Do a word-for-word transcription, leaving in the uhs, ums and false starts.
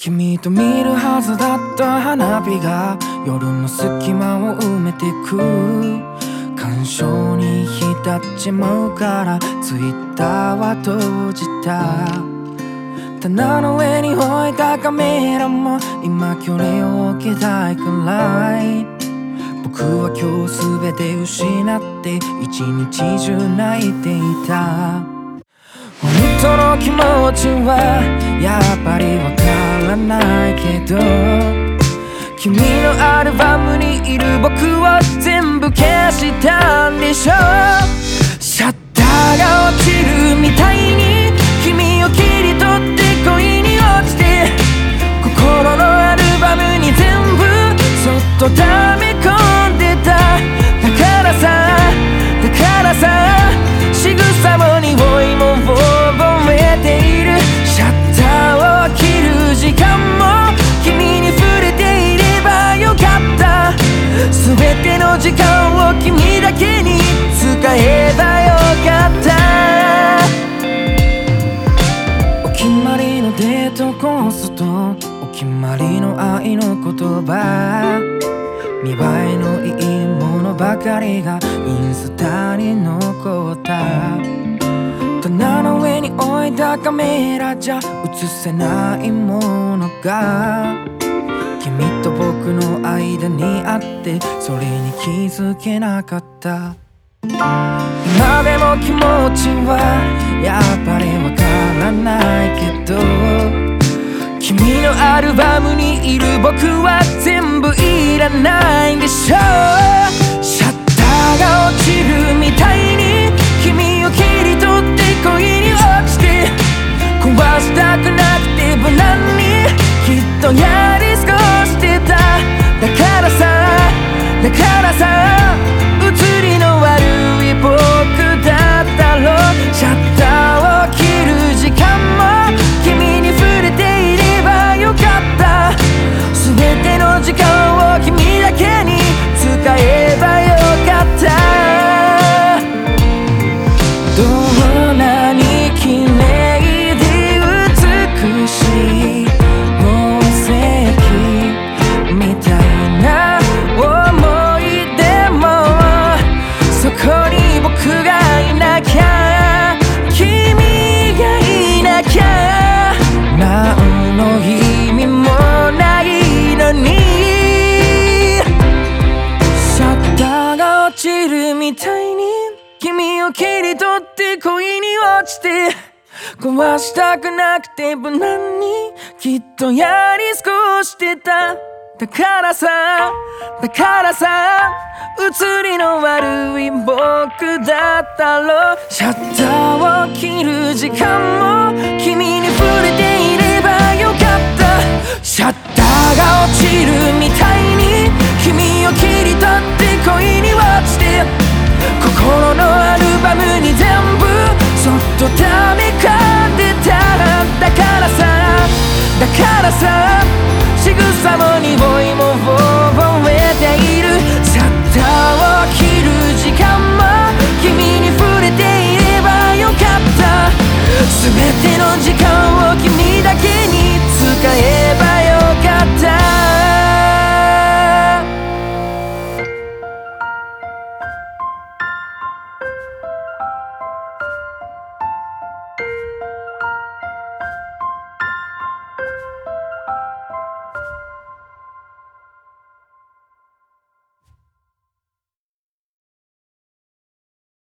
君と見るはずだった花火が夜の隙間を埋めてく。感傷に浸っちまうからツイッターは閉じた。棚の上に置いたカメラも今距離を置きたいくらい。僕は今日全て失って一日中泣いていた。本当の気持ちはやっぱりわからないけど、君のアルバムにいる僕を全部消したんでしょ。シャッターが落ちるみたいに君を切り取って恋に落ちて、心のアルバムに全部そっと溜め込んでた。だからさだからさ仕草も匂いも覚えている。シャッターを切る時間も君に触れていればよかった。全ての時間を君だけに使えばよかった。お決まりのデートコースとお決まりの愛の言葉、見栄えのいいものばかりがインスタに残った。棚の上に置いたカメラじゃ映せないものが君と僕の間にあって、それに気づけなかった。今でも気持ちはやっぱりわからないけど、君のアルバムにいる僕は全部いらないんでしょ。シャッターが落ちるみたいに君を切り取って恋に落ちて、壊したくなくて無難にきっとやり過ごしてた。だからさだからさ写りの悪い僕だったろう。シャッターを切る時間も君に触れていればよかった。全ての時間を君だけに使えばよかった。どんなに綺麗で美しい宝石みたいな思い出も、そこに僕がいなきゃ君がいなきゃ何の意味もないのに。シャッターが落ちるみたいに君を切り取って恋に落ちて、壊したくなくて無難にきっとやり過ごしてた。だからさだからさ写りの悪い僕だったろう。シャッターを切る時間も君に触れていればよかった。シャッターが落ちるみたいに君を切り取って恋に落ちて、心のアルバムに全部そっと溜め込んでた。だからさだからさ仕草も匂いも覚えている。シャッターを切る時間も君に触れていればよかった。全ての時間